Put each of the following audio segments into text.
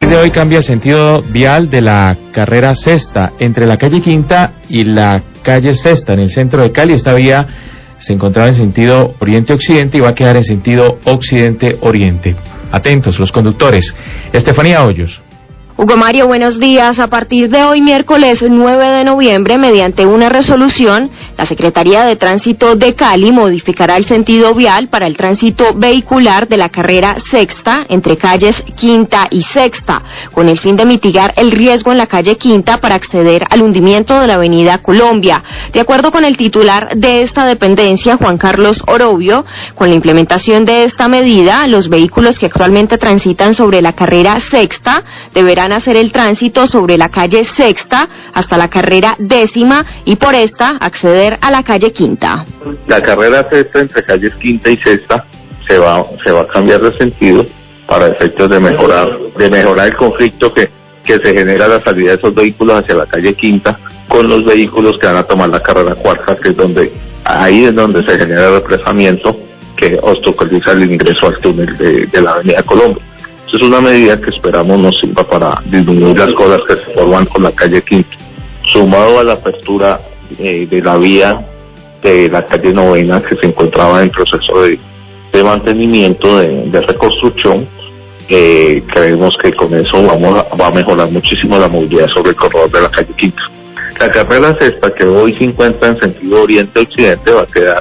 De hoy cambia el sentido vial de la carrera sexta entre la calle Quinta y la calle Sexta en el centro de Cali. Esta vía se encontraba en sentido oriente-occidente y va a quedar en sentido occidente-oriente. Atentos los conductores. Estefanía Hoyos. Hugo Mario, buenos días. A partir de hoy, miércoles 9 de noviembre, mediante una resolución, la Secretaría de Tránsito de Cali modificará el sentido vial para el tránsito vehicular de la carrera sexta entre calles Quinta y Sexta, con el fin de mitigar el riesgo en la calle Quinta para acceder al hundimiento de la avenida Colombia. De acuerdo con el titular de esta dependencia, Juan Carlos Orobio, con la implementación de esta medida, los vehículos que actualmente transitan sobre la carrera sexta deberán hacer el tránsito sobre la calle Sexta hasta la carrera décima y por esta acceder a la calle Quinta. La carrera sexta entre calles Quinta y Sexta se va a cambiar de sentido para efectos de mejorar el conflicto que se genera a la salida de esos vehículos hacia la calle Quinta con los vehículos que van a tomar la carrera cuarta, que es donde se genera el represamiento que obstaculiza el ingreso al túnel de la avenida Colombia. Esta es una medida que esperamos nos sirva para disminuir las cosas que se forman con la calle Quinta. Sumado a la apertura de la vía de la calle Novena, que se encontraba en proceso de mantenimiento, de reconstrucción, creemos que con eso va a mejorar muchísimo la movilidad sobre el corredor de la calle Quinta. La carrera sexta, que hoy se encuentra en sentido oriente-occidente, va a quedar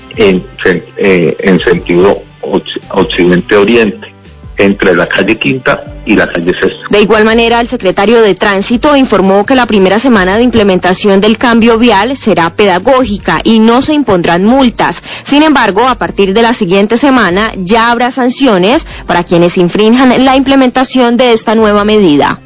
en sentido occidente-oriente, entre la calle Quinta y la calle Sexta. De igual manera, el secretario de Tránsito informó que la primera semana de implementación del cambio vial será pedagógica y no se impondrán multas. Sin embargo, a partir de la siguiente semana ya habrá sanciones para quienes infrinjan la implementación de esta nueva medida.